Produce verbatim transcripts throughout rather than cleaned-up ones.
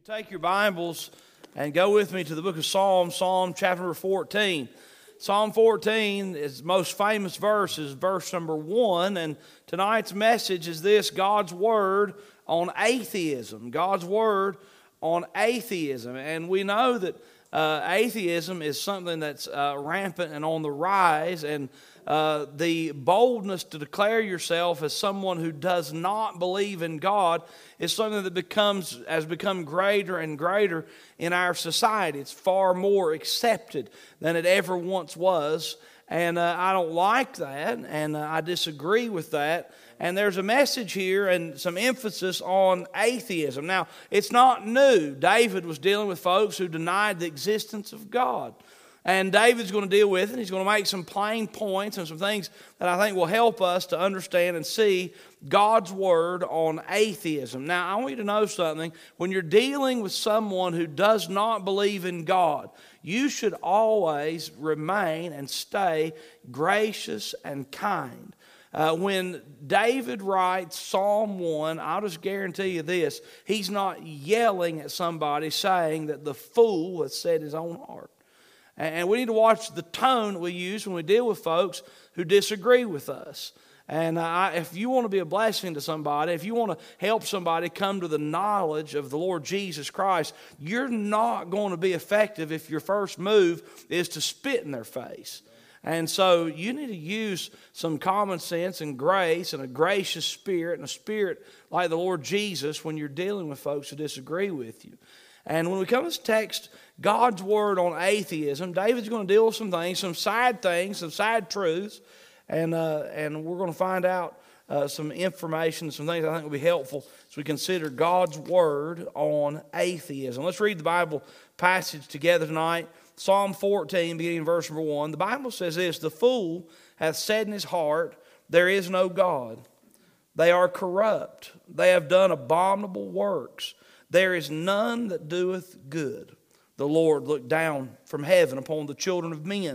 Take your Bibles and go with me to the book of Psalms, Psalm chapter number fourteen. Psalm fourteen is the most famous verse, is verse number one, and tonight's message is this: God's Word on atheism. God's Word on atheism. And we know that uh, atheism is something that's uh, rampant and on the rise, and Uh, the boldness to declare yourself as someone who does not believe in God is something that becomes has become greater and greater in our society. It's far more accepted than it ever once was, and uh, I don't like that, and uh, I disagree with that. And there's a message here and some emphasis on atheism. Now, it's not new. David was dealing with folks who denied the existence of God. And David's going to deal with it. He's going to make some plain points and some things that I think will help us to understand and see God's Word on atheism. Now, I want you to know something. When you're dealing with someone who does not believe in God, you should always remain and stay gracious and kind. Uh, when David writes Psalm one, I'll just guarantee you this: he's not yelling at somebody saying that the fool has set his own heart. And we need to watch the tone we use when we deal with folks who disagree with us. And uh, if you want to be a blessing to somebody, if you want to help somebody come to the knowledge of the Lord Jesus Christ, you're not going to be effective if your first move is to spit in their face. And so you need to use some common sense and grace and a gracious spirit and a spirit like the Lord Jesus when you're dealing with folks who disagree with you. And when we come to this text, God's Word on atheism, David's going to deal with some things, some sad things, some sad truths, and uh, and we're going to find out uh, some information, some things I think will be helpful as we consider God's Word on atheism. Let's read the Bible passage together tonight. Psalm fourteen, beginning in verse number one. The Bible says this: "The fool hath said in his heart, there is no God. They are corrupt. They have done abominable works. There is none that doeth good. The Lord looked down from heaven upon the children of men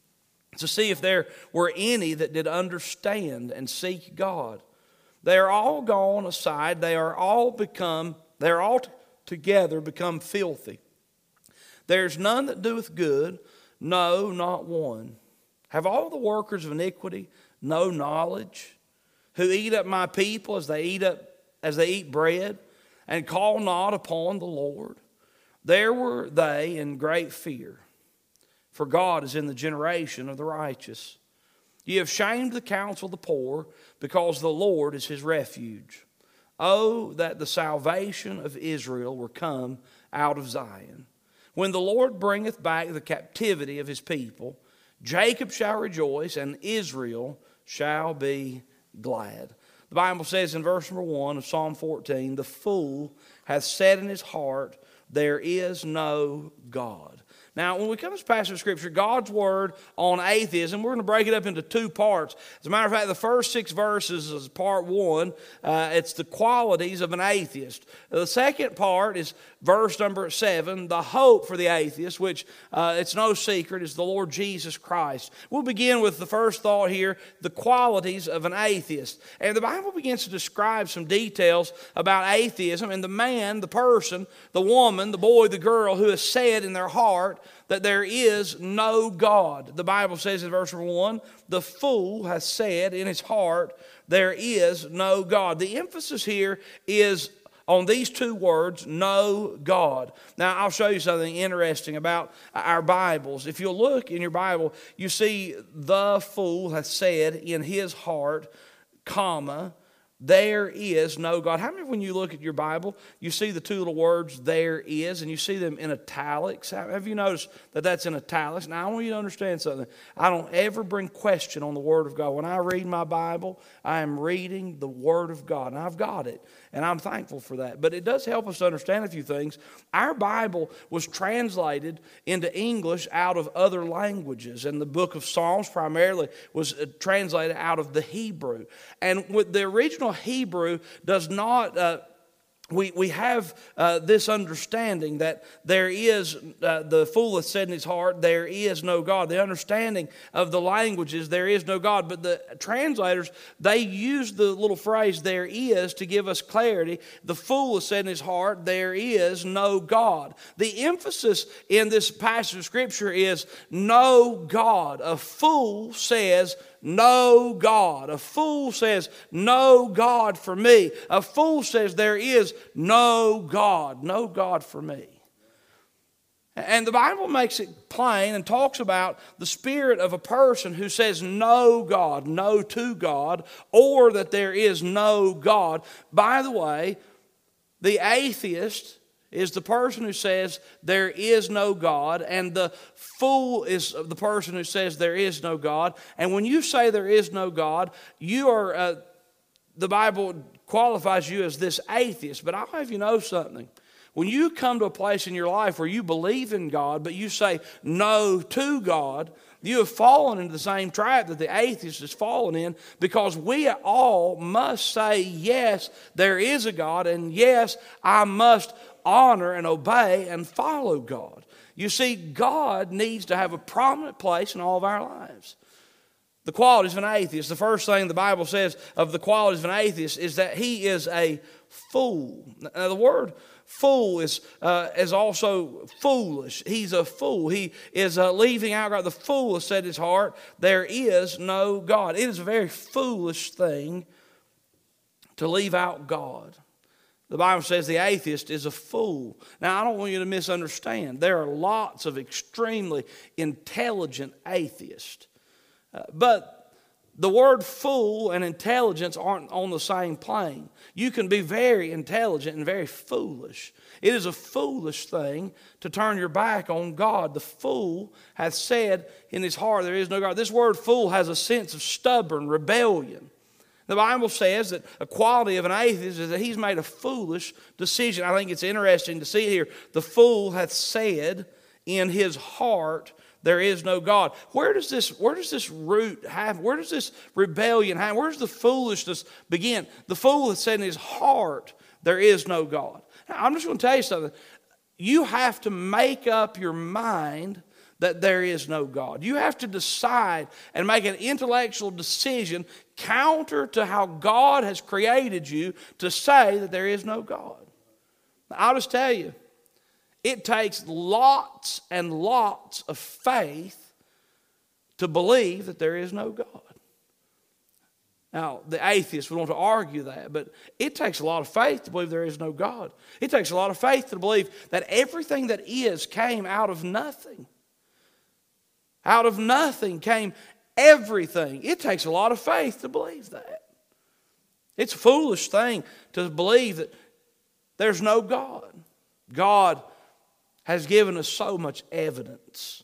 to see if there were any that did understand and seek God. They are all gone aside. They are all become, they are all together become filthy. There is none that doeth good, no, not one. Have all the workers of iniquity no knowledge, who eat up my people as they eat up as they eat bread, and call not upon the Lord? There were they in great fear, for God is in the generation of the righteous. Ye have shamed the counsel of the poor, because the Lord is his refuge. Oh, that the salvation of Israel were come out of Zion. When the Lord bringeth back the captivity of his people, Jacob shall rejoice, and Israel shall be glad." The Bible says in verse number one of Psalm fourteen, "The fool hath said in his heart, there is no God." Now, when we come to this passage of Scripture, God's Word on atheism, we're going to break it up into two parts. As a matter of fact, the first six verses is part one. Uh, it's the qualities of an atheist. The second part is verse number seven, the hope for the atheist, which uh, it's no secret is the Lord Jesus Christ. We'll begin with the first thought here, the qualities of an atheist. And the Bible begins to describe some details about atheism and the man, the person, the woman, the boy, the girl who has said in their heart that there is no God. The Bible says in verse one, "The fool has said in his heart, there is no God." The emphasis here is on these two words, no God. Now, I'll show you something interesting about our Bibles. If you'll look in your Bible, you see "the fool hath said in his heart, comma, there is no God." How many, when you look at your Bible, you see the two little words, "there is," and you see them in italics? Have you noticed that that's in italics? Now, I want you to understand something. I don't ever bring question on the Word of God. When I read my Bible, I am reading the Word of God, and I've got it, and I'm thankful for that. But it does help us to understand a few things. Our Bible was translated into English out of other languages, and the book of Psalms primarily was translated out of the Hebrew. And with the original Hebrew does not uh, we, we have uh, this understanding that there is, uh, the fool hath said in his heart, there is no God. The understanding of the languages, there is no God. But the translators, they use the little phrase, there is, to give us clarity. The fool has said in his heart, there is no God. The emphasis in this passage of Scripture is no God. A fool says, no God. A fool says, no God for me. A fool says, there is no God. No God for me. And the Bible makes it plain and talks about the spirit of a person who says no God, no to God, or that there is no God. By the way, the atheist is the person who says there is no God, and the fool is the person who says there is no God. And when you say there is no God, you are, uh, the Bible qualifies you as this atheist. But I'll have you know something. When you come to a place in your life where you believe in God, but you say no to God, you have fallen into the same trap that the atheist has fallen in, because we all must say, yes, there is a God, and yes, I must honor and obey and follow God. You see, God needs to have a prominent place in all of our lives. The qualities of an atheist, the first thing the Bible says of the qualities of an atheist is that he is a fool. Now, the word fool is uh, is also foolish. He's a fool. He is uh, leaving out God. The fool has said in his heart, there is no God. It is a very foolish thing to leave out God. The Bible says the atheist is a fool. Now, I don't want you to misunderstand. There are lots of extremely intelligent atheists. Uh, but the word fool and intelligence aren't on the same plane. You can be very intelligent and very foolish. It is a foolish thing to turn your back on God. The fool hath said in his heart, there is no God. This word fool has a sense of stubborn rebellion. The Bible says that a quality of an atheist is that he's made a foolish decision. I think it's interesting to see here. The fool hath said in his heart, there is no God. Where does this, where does this root have? Where does this rebellion have? Where does the foolishness begin? The fool hath said in his heart, there is no God. Now, I'm just going to tell you something. You have to make up your mind that there is no God. You have to decide and make an intellectual decision counter to how God has created you to say that there is no God. I'll just tell you, it takes lots and lots of faith to believe that there is no God. Now, the atheists would want to argue that, but it takes a lot of faith to believe there is no God. It takes a lot of faith to believe that everything that is came out of nothing. Out of nothing came everything. It takes a lot of faith to believe that. It's a foolish thing to believe that there's no God. God has given us so much evidence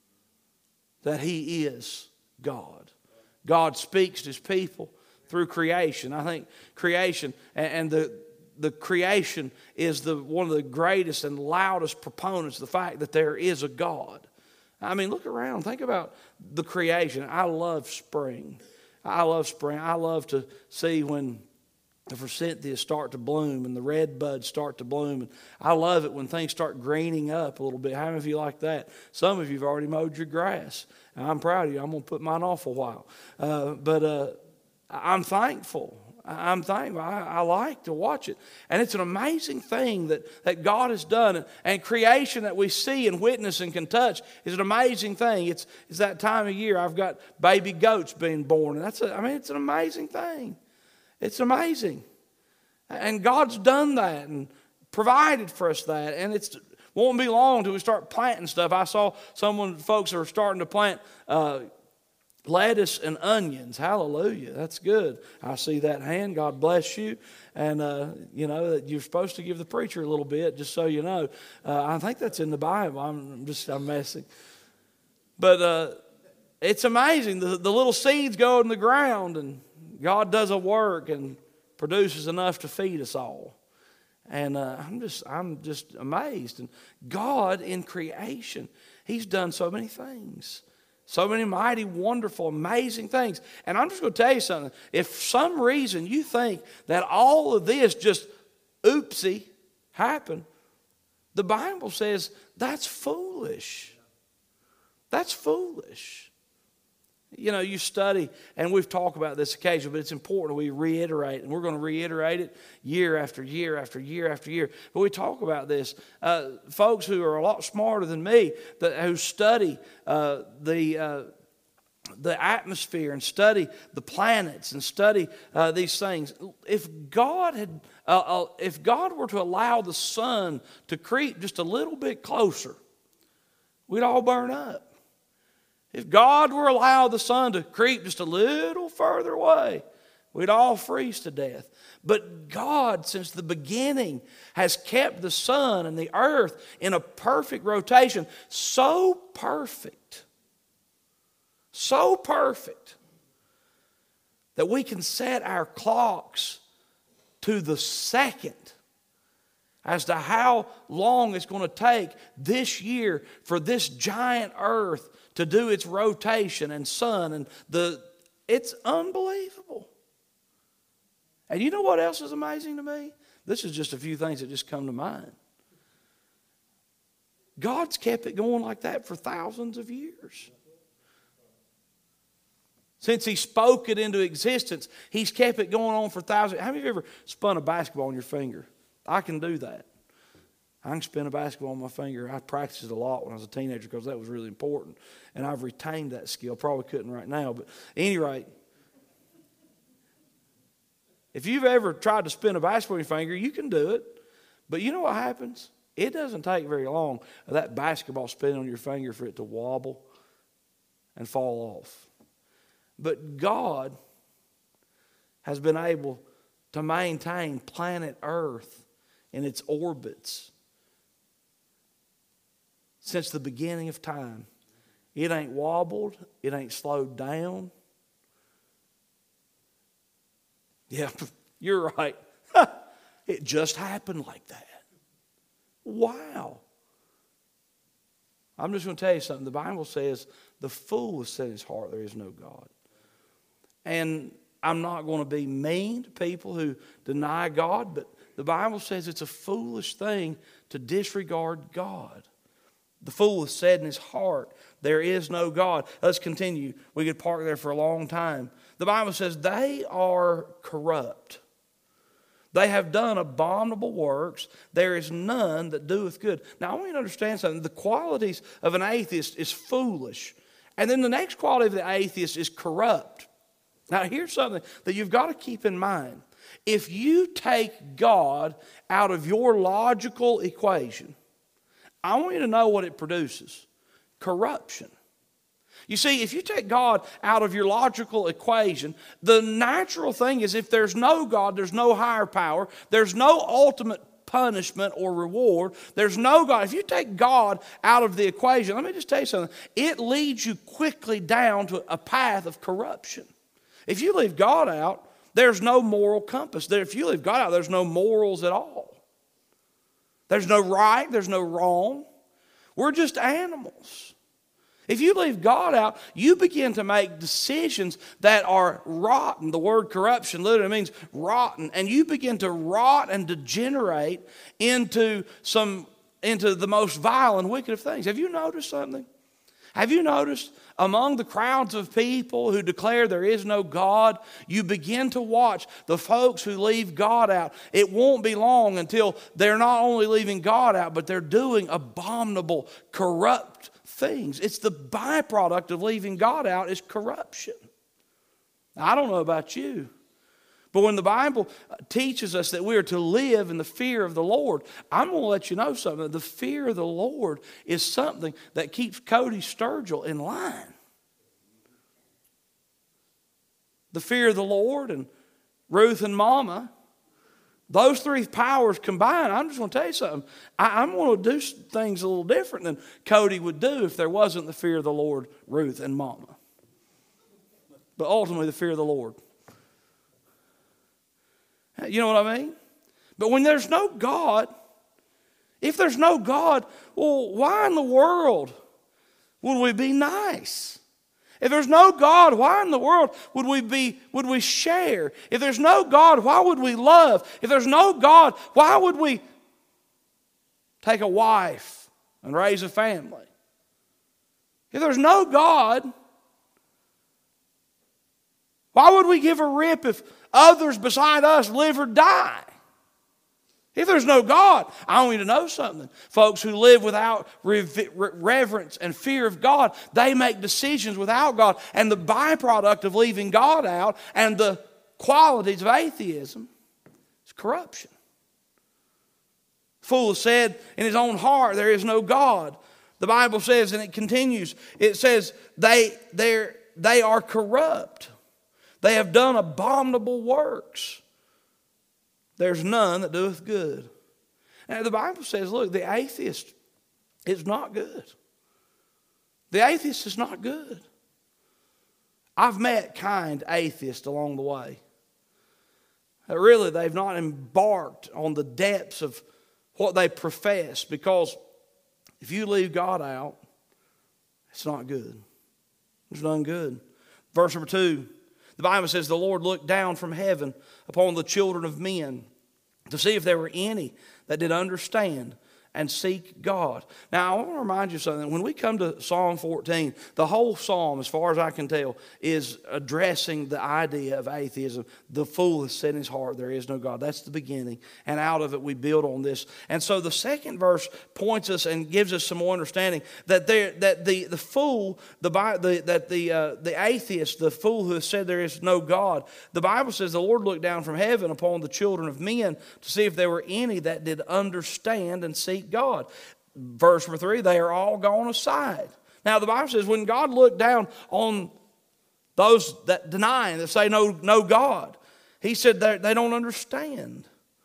that He is God. God speaks to His people through creation. I think creation and the the creation is the one of the greatest and loudest proponents of the fact that there is a God. I mean, look around. Think about the creation. I love spring. I love spring. I love to see when the forsythias start to bloom and the red buds start to bloom. And I love it when things start greening up a little bit. How many of you like that? Some of you have already mowed your grass. And I'm proud of you. I'm going to put mine off a while. Uh, but uh, I'm thankful. I'm thankful. I, I like to watch it. And it's an amazing thing that, that God has done. And creation that we see and witness and can touch is an amazing thing. It's, it's that time of year I've got baby goats being born. And that's a, I mean, it's an amazing thing. It's amazing. And God's done that and provided for us that. And it won't be long until we start planting stuff. I saw someone, folks are starting to plant uh, lettuce and onions. Hallelujah. That's good. I see that hand. God bless you. And, uh, you know, you're supposed to give the preacher a little bit, just so you know. Uh, I think that's in the Bible. I'm just, I'm messing. But uh, it's amazing. The, the little seeds go in the ground and God does a work and produces enough to feed us all. And uh, I'm just I'm just amazed. And God in creation, He's done so many things. So many mighty, wonderful, amazing things. And I'm just going to tell you something. If for some reason you think that all of this just oopsie happen, the Bible says that's foolish. That's foolish. You know, you study, and we've talked about this occasionally, but it's important we reiterate, and we're going to reiterate it year after year after year after year. But we talk about this. Uh, folks who are a lot smarter than me, that, who study uh, the uh, the atmosphere and study the planets and study uh, these things. If God had, uh, uh, if God were to allow the sun to creep just a little bit closer, we'd all burn up. If God were to allow the sun to creep just a little further away, we'd all freeze to death. But God, since the beginning, has kept the sun and the earth in a perfect rotation. So perfect. So perfect that we can set our clocks to the second as to how long it's going to take this year for this giant earth to do its rotation and sun, and the it's unbelievable. And you know what else is amazing to me? This is just a few things that just come to mind. God's kept it going like that for thousands of years. Since He spoke it into existence, He's kept it going on for thousands. How many of you ever spun a basketball on your finger? I can do that. I can spin a basketball on my finger. I practiced it a lot when I was a teenager because that was really important. And I've retained that skill. Probably couldn't right now. But at any rate, if you've ever tried to spin a basketball on your finger, you can do it. But you know what happens? It doesn't take very long of that basketball spinning on your finger for it to wobble and fall off. But God has been able to maintain planet Earth in its orbits since the beginning of time. It ain't wobbled. It ain't slowed down. Yeah, you're right. It just happened like that. Wow. I'm just going to tell you something. The Bible says the fool has said in his heart there is no God. And I'm not going to be mean to people who deny God, but the Bible says it's a foolish thing to disregard God. The fool has said in his heart, there is no God. Let's continue. We could park there for a long time. The Bible says they are corrupt. They have done abominable works. There is none that doeth good. Now I want you to understand something. The qualities of an atheist is foolish. And then the next quality of the atheist is corrupt. Now here's something that you've got to keep in mind. If you take God out of your logical equation, I want you to know what it produces. Corruption. You see, if you take God out of your logical equation, the natural thing is if there's no God, there's no higher power, there's no ultimate punishment or reward, there's no God. If you take God out of the equation, let me just tell you something, it leads you quickly down to a path of corruption. If you leave God out, there's no moral compass. There, if you leave God out, there's no morals at all. There's no right, there's no wrong. We're just animals. If you leave God out, you begin to make decisions that are rotten. The word corruption literally means rotten. And you begin to rot and degenerate into some into the most vile and wicked of things. Have you noticed something? Have you noticed among the crowds of people who declare there is no God, you begin to watch the folks who leave God out. It won't be long until they're not only leaving God out, but they're doing abominable, corrupt things. It's the byproduct of leaving God out is corruption. I don't know about you, but when the Bible teaches us that we are to live in the fear of the Lord, I'm going to let you know something. The fear of the Lord is something that keeps Cody Sturgill in line. The fear of the Lord and Ruth and Mama, those three powers combined, I'm just going to tell you something. I, I'm going to do things a little different than Cody would do if there wasn't the fear of the Lord, Ruth and Mama. But ultimately the fear of the Lord. You know what I mean? But when there's no God, if there's no God, well, why in the world would we be nice? If there's no God, why in the world would we be, would we share? If there's no God, why would we love? If there's no God, why would we take a wife and raise a family? If there's no God, why would we give a rip if others beside us live or die? If there's no God, I want you to know something. Folks who live without reverence and fear of God, they make decisions without God. And the byproduct of leaving God out and the qualities of atheism is corruption. The fool has said in his own heart, there is no God. The Bible says, and it continues, it says, they, they are corrupt. They have done abominable works. There's none that doeth good. Now the Bible says, look, the atheist is not good. The atheist is not good. I've met kind atheists along the way. Really, they've not embarked on the depths of what they profess, because if you leave God out, it's not good. It's none good. Verse number two. The Bible says the Lord looked down from heaven upon the children of men to see if there were any that did understand and seek God. Now, I want to remind you of something. When we come to Psalm fourteen, the whole psalm, as far as I can tell, is addressing the idea of atheism. The fool has said in his heart, there is no God. That's the beginning. And out of it, we build on this. And so the second verse points us and gives us some more understanding that there, that the, the fool, the, the that the uh, the atheist, the fool who has said there is no God, the Bible says the Lord looked down from heaven upon the children of men to see if there were any that did understand and seek God. Verse number three, they are all gone aside. Now the Bible says when God looked down on those that deny, that say no, no God, He said they don't understand.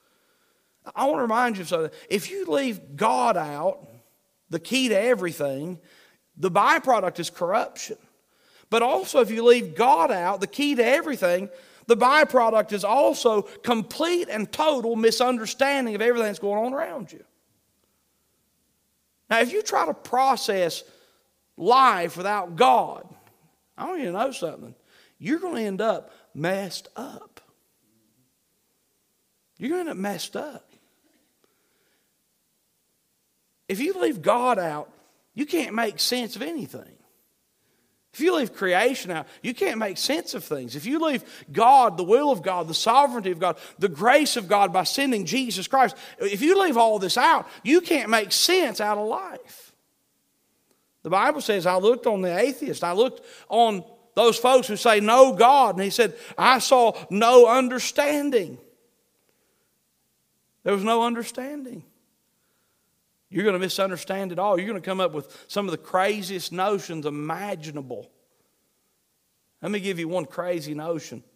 I want to remind you of something. If you leave God out, the key to everything, the byproduct is corruption. But also if you leave God out, the key to everything, the byproduct is also complete and total misunderstanding of everything that's going on around you. Now, if you try to process life without God, I want you to know something. You're going to end up messed up. You're going to end up messed up. If you leave God out, you can't make sense of anything. If you leave creation out, you can't make sense of things. If you leave God, the will of God, the sovereignty of God, the grace of God by sending Jesus Christ, if you leave all this out, you can't make sense out of life. The Bible says, I looked on the atheist, I looked on those folks who say no God, and he said, I saw no understanding. There was no understanding. You're going to misunderstand it all. You're going to come up with some of the craziest notions imaginable. Let me give you one crazy notion.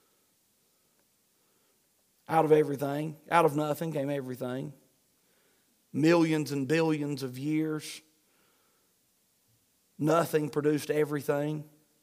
Out of everything, out of nothing came everything. Millions and billions of years. Nothing produced everything.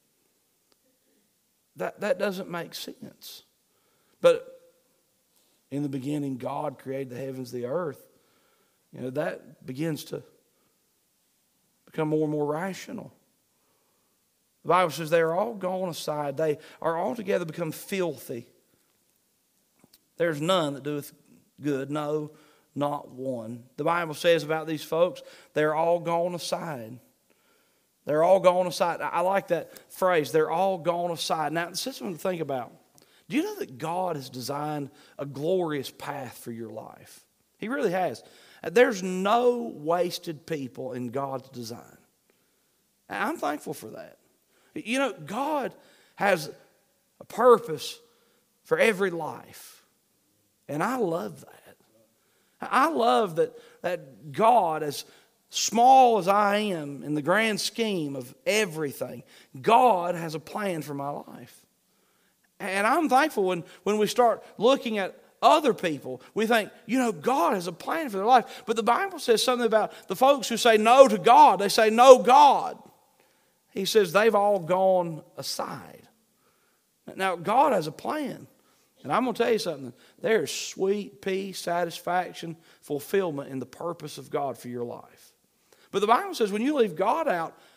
That, that doesn't make sense. But in the beginning, God created the heavens, the earth. You know, that begins to become more and more rational. The Bible says they are all gone aside. They are altogether become filthy. There's none that doeth good. No, not one. The Bible says about these folks, they're all gone aside. They're all gone aside. I like that phrase, they're all gone aside. Now, this is something to think about. Do you know that God has designed a glorious path for your life? He really has. There's no wasted people in God's design. I'm thankful for that. You know, God has a purpose for every life. And I love that. I love that, that God, as small as I am in the grand scheme of everything, God has a plan for my life. And I'm thankful when, when we start looking at other people, we think, you know, God has a plan for their life. But the Bible says something about the folks who say no to God. They say no God. He says they've all gone aside. Now, God has a plan. And I'm going to tell you something. There's sweet peace, satisfaction, fulfillment in the purpose of God for your life. But the Bible says when you leave God out,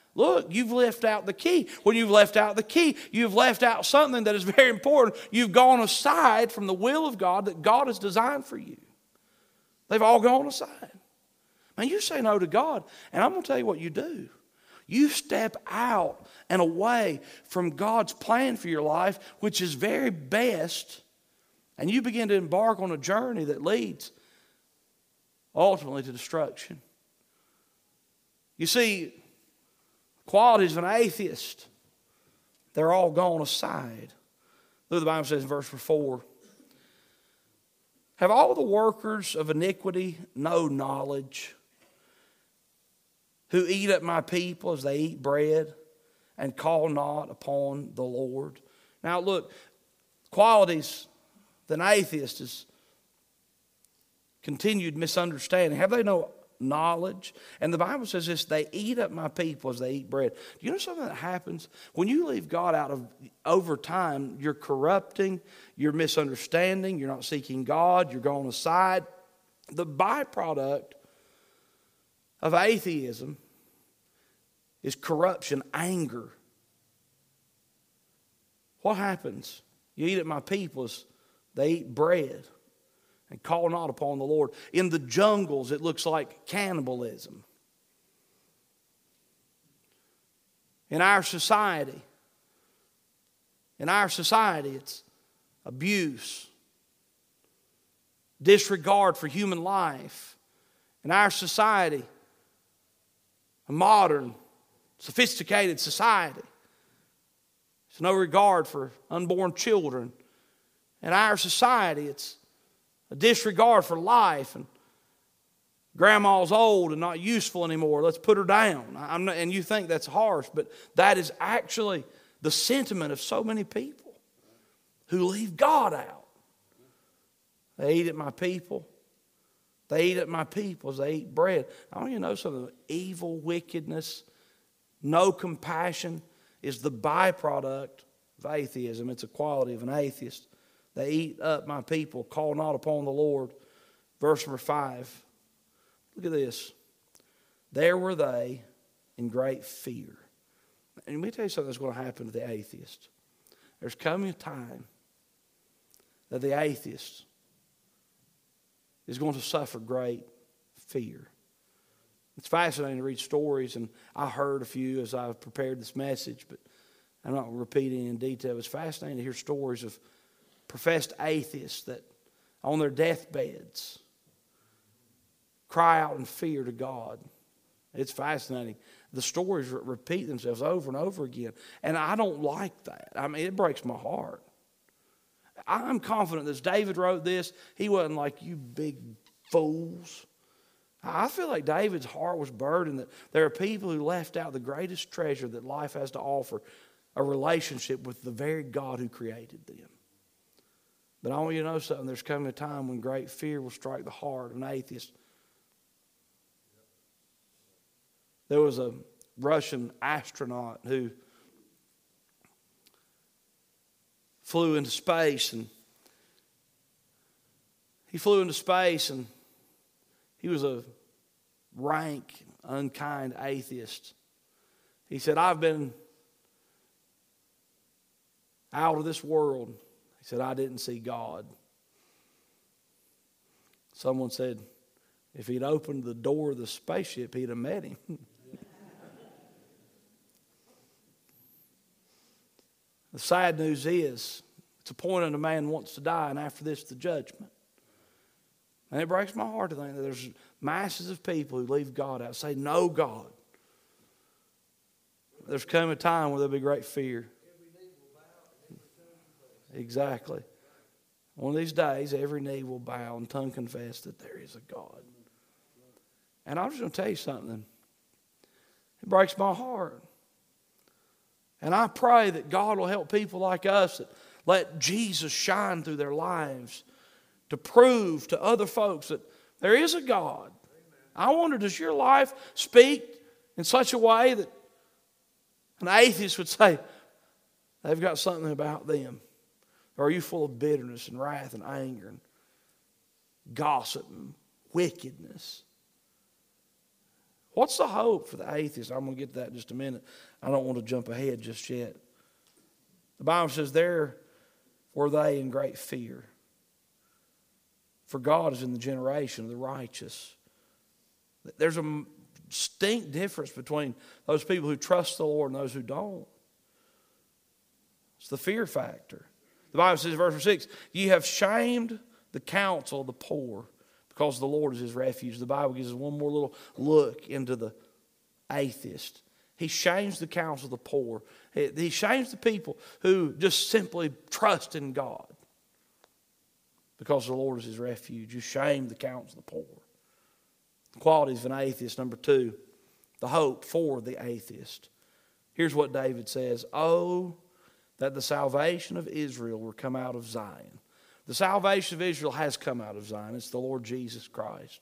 Look, you've left out the key. When you've left out the key, you've left out something that is very important. You've gone aside from the will of God that God has designed for you. They've all gone aside. Man, you say no to God, and I'm going to tell you what you do. You step out and away from God's plan for your life, which is very best, and you begin to embark on a journey that leads ultimately to destruction. You see, qualities of an atheist, they're all gone aside. Look, the Bible says in verse four, have all the workers of iniquity no knowledge, who eat up my people as they eat bread and call not upon the Lord? Now look, qualities that an atheist is continued misunderstanding. Have they no knowledge? And the Bible says this, they eat up my people as they eat bread. Do you know something that happens? When you leave God out of, over time, you're corrupting, you're misunderstanding, you're not seeking God, you're going aside. The byproduct of atheism is corruption, anger. What happens? You eat at my people as they eat bread and call not upon the Lord. In the jungles, it looks like cannibalism. In our society, in our society, it's abuse, disregard for human life. In our society, a modern, sophisticated society, there's no regard for unborn children. In our society, it's a disregard for life, and grandma's old and not useful anymore. Let's put her down. I'm not, and you think that's harsh, but that is actually the sentiment of so many people who leave God out. They eat at my people. They eat at my people as they eat bread. I want you to know something. Evil, wickedness, no compassion is the byproduct of atheism. It's a quality of an atheist. They eat up my people, call not upon the Lord. Verse number five. Look at this. There were they in great fear. And let me tell you something that's going to happen to the atheist. There's coming a time that the atheist is going to suffer great fear. It's fascinating to read stories, and I heard a few as I prepared this message, but I'm not repeating in detail. It's fascinating to hear stories of professed atheists that on their deathbeds cry out in fear to God. It's fascinating. The stories repeat themselves over and over again, and I don't like that. I mean, it breaks my heart. I'm confident that as David wrote this, he wasn't like, you big fools. I feel like David's heart was burdened that there are people who left out the greatest treasure that life has to offer, a relationship with the very God who created them. But I want you to know something. There's coming a time when great fear will strike the heart of an atheist. There was a Russian astronaut who flew into space, and he flew into space, and he was a rank, unkind atheist. He said, I've been out of this world. He said, I didn't see God. Someone said, if he'd opened the door of the spaceship, he'd have met him. The sad news is, it's appointed a man wants to die, and after this, the judgment. And it breaks my heart to think that there's masses of people who leave God out, say, no God. There's come a time where there'll be great fear. Exactly. One of these days, every knee will bow and tongue confess that there is a God. And I'm just going to tell you something. It breaks my heart. And I pray that God will help people like us that let Jesus shine through their lives to prove to other folks that there is a God. I wonder, does your life speak in such a way that an atheist would say they've got something about them? Or are you full of bitterness and wrath and anger and gossip and wickedness? What's the hope for the atheist? I'm going to get to that in just a minute. I don't want to jump ahead just yet. The Bible says, there were they in great fear. For God is in the generation of the righteous. There's a distinct difference between those people who trust the Lord and those who don't. It's the fear factor. The Bible says in verse six, ye have shamed the counsel of the poor, because the Lord is his refuge. The Bible gives us one more little look into the atheist. He shames the counsel of the poor. He shames the people who just simply trust in God, because the Lord is his refuge. You shame the counsel of the poor. The qualities of an atheist. Number two, the hope for the atheist. Here's what David says. Oh, that the salvation of Israel were come out of Zion. The salvation of Israel has come out of Zion. It's the Lord Jesus Christ.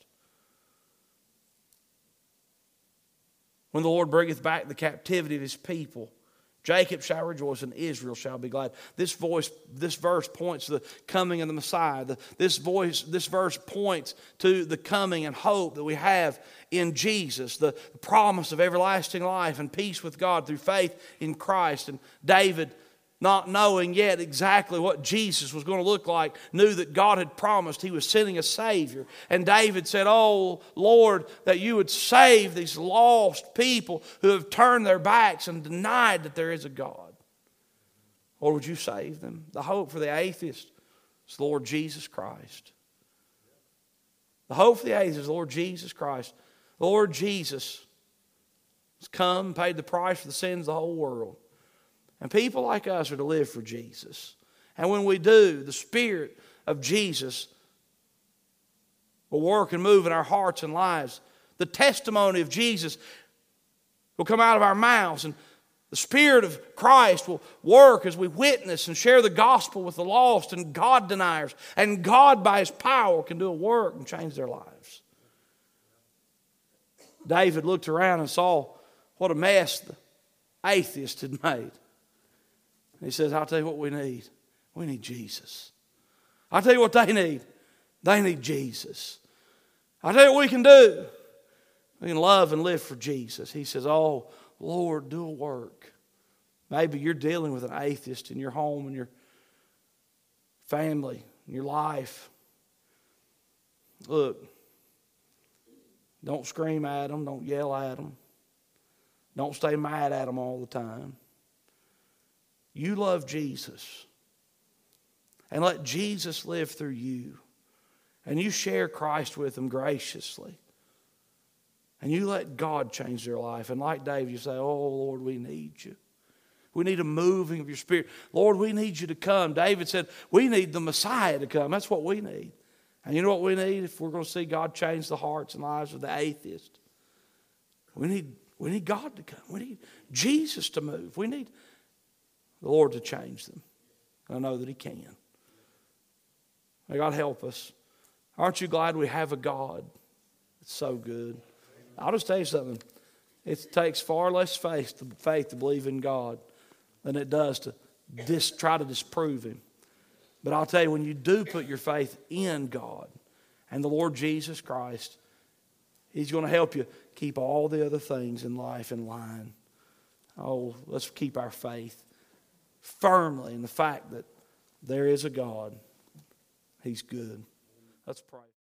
When the Lord bringeth back the captivity of his people, Jacob shall rejoice and Israel shall be glad. This voice, this verse points to the coming of the Messiah. The, this voice, this verse points to the coming and hope that we have in Jesus, the promise of everlasting life and peace with God through faith in Christ. And David, not knowing yet exactly what Jesus was going to look like, knew that God had promised he was sending a Savior. And David said, oh, Lord, that you would save these lost people who have turned their backs and denied that there is a God. Lord, would you save them? The hope for the atheist is the Lord Jesus Christ. The hope for the atheist is the Lord Jesus Christ. The Lord Jesus has come and paid the price for the sins of the whole world. And people like us are to live for Jesus. And when we do, the Spirit of Jesus will work and move in our hearts and lives. The testimony of Jesus will come out of our mouths. And the Spirit of Christ will work as we witness and share the gospel with the lost and God deniers. And God, by his power, can do a work and change their lives. David looked around and saw what a mess the atheist had made. He says, I'll tell you what we need. We need Jesus. I'll tell you what they need. They need Jesus. I'll tell you what we can do. We can love and live for Jesus. He says, oh, Lord, do a work. Maybe you're dealing with an atheist in your home, in your family, in your life. Look, don't scream at them. Don't yell at them. Don't stay mad at them all the time. You love Jesus. And let Jesus live through you. And you share Christ with them graciously. And you let God change their life. And like David, you say, oh, Lord, we need you. We need a moving of your Spirit. Lord, we need you to come. David said, we need the Messiah to come. That's what we need. And you know what we need if we're going to see God change the hearts and lives of the atheist? We need, we need God to come. We need Jesus to move. We need the Lord to change them. I know that he can. May God help us. Aren't you glad we have a God? It's so good. I'll just tell you something. It takes far less faith to, faith to believe in God than it does to dis, try to disprove him. But I'll tell you, when you do put your faith in God and the Lord Jesus Christ, he's going to help you keep all the other things in life in line. Oh, let's keep our faith firmly in the fact that there is a God. He's good. Let's pray.